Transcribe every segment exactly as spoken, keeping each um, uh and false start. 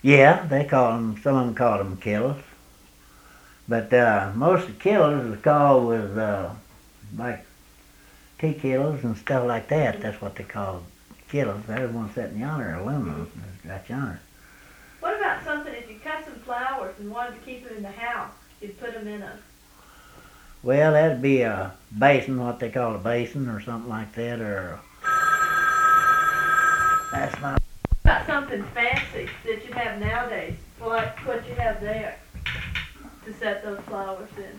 Yeah, they call them, some of them call them kilos. But uh, most of the kilos is called with uh, like tea kilos and stuff like that. That's what they call kilos. There's one sitting yonder, aluminum. That's yonder. What about something, if you cut some flowers and wanted to keep them in the house, you'd put them in a... Well, that'd be a basin, what they call a basin or something like that, or... That's my... What about something fancy that you'd have nowadays, like what you have there, to set those flowers in?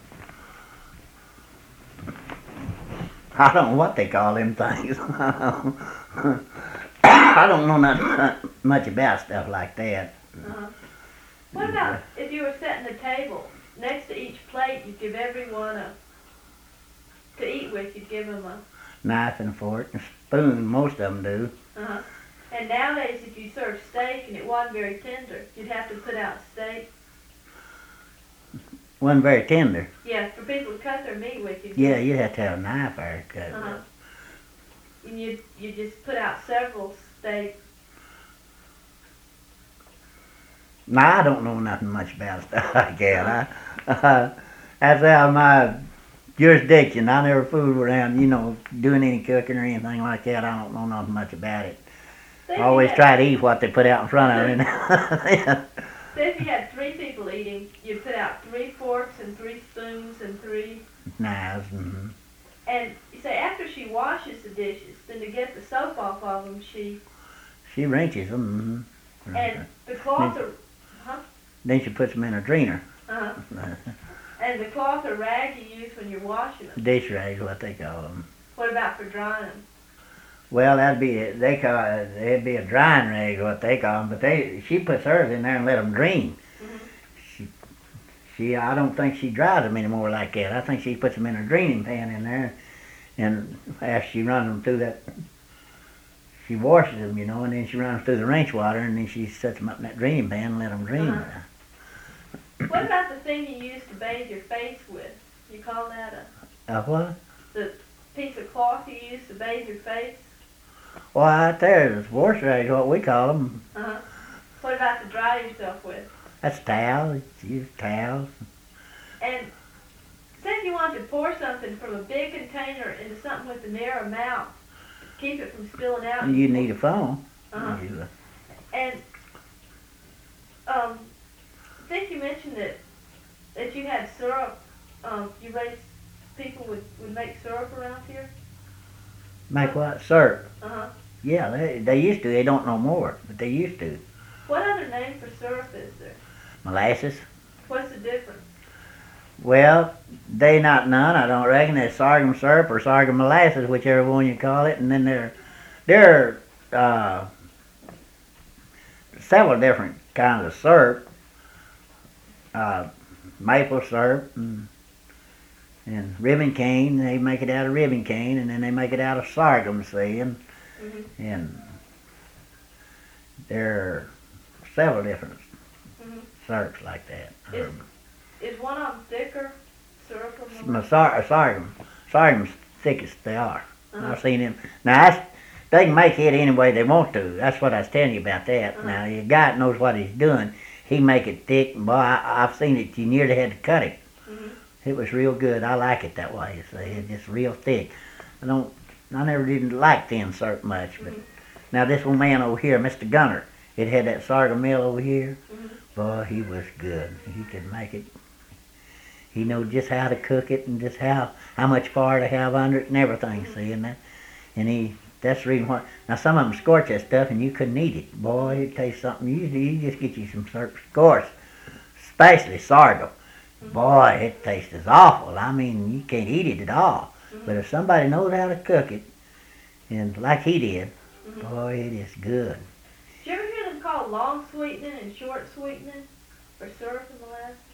I don't know what they call them things. I don't know nothing much about stuff like that. Uh-huh. What about if you were setting a table, next to each plate, you'd give everyone a, to eat with, you'd give them a... Knife and fork and spoon, most of them do. Uh-huh. And nowadays, if you serve steak and it wasn't very tender, you'd have to put out steak. Wasn't very tender. Yeah, for people to cut their meat with, you'd... Yeah, you'd have to have a knife there to cut it. Uh-huh. And you you just put out several steaks. No, I don't know nothing much about stuff like that. I, uh, that's out of my jurisdiction. I never fooled around, you know, doing any cooking or anything like that. I don't know nothing much about it. Say I always had, try to eat what they put out in front of me. Say if you had three people eating, you'd put out three forks and three spoons and three... Knives. Mm-hmm. And you say after she washes the dishes, then to get the soap off of them, she... She rinses them. Mm-hmm. And the cloth or... Huh? Then she puts them in a drainer. Uh-huh. And the cloth or rag you use when you're washing them. Dish rag is what they call them. What about for drying them? Well, that'd be it. They call it, it'd be a drying rag, what they call them. But they, she puts hers in there and let them drain. Mm-hmm. She, she, I don't think she dries them anymore like that. I think she puts them in a draining pan in there, and after she runs them through that, she washes them, you know, and then she runs them through the rinse water, and then she sets them up in that draining pan and let them drain. Uh-huh. What about the thing you use to bathe your face with? You call that a... A what? The piece of cloth you use to bathe your face? Well, out there, it's wash rags, what we call them. Uh-huh. What about to dry yourself with? That's towels. You use towels. And say if you wanted to pour something from a big container into something with a narrow mouth, to keep it from spilling out. You need a phone. Uh-huh. You, uh, And um, I think you mentioned that that you had syrup. Um, you raised people would, would make syrup around here. Make what? Syrup. Uh-huh. Yeah, they, they used to. They don't no more, but they used to. What other name for syrup is there? Molasses. What's the difference? Well, they not none. I don't reckon. It's sorghum syrup or sorghum molasses, whichever one you call it. And then there, there are uh, several different kinds of syrup. Uh, maple syrup and, and ribbon cane. They make it out of ribbon cane, and then they make it out of sorghum, see, and, Mm-hmm. and there are several different Mm-hmm. syrups like that. Is, is one of them thicker syrup or My more? sor- sorghum, sorghum's thickest they are. Uh-huh. I've seen them. Now that's, they can make it any way they want to. That's what I was telling you about that. Uh-huh. Now your guy knows what he's doing. He make it thick, and boy, I, I've seen it. You nearly had to cut it. Mm-hmm. It was real good. I like it that way. You see, it's just real thick. I don't. I never didn't like thin syrup much, but Mm-hmm. now this one man over here, Mister Gunner, it had that sorghum mill over here. Mm-hmm. Boy, he was good. He could make it. He knew just how to cook it and just how how much fire to have under it and everything. See, and that, and he. That's the reason why. Now some of them scorch that stuff and you couldn't eat it. Boy, it tastes something. You, you just get you some syrup scorch, especially sorghum. Mm-hmm. Boy, it tastes awful. I mean, you can't eat it at all. Mm-hmm. But if somebody knows how to cook it, and like he did, Mm-hmm. boy, it is good. Did you ever hear them called long sweetening and short sweetening for syrup and molasses?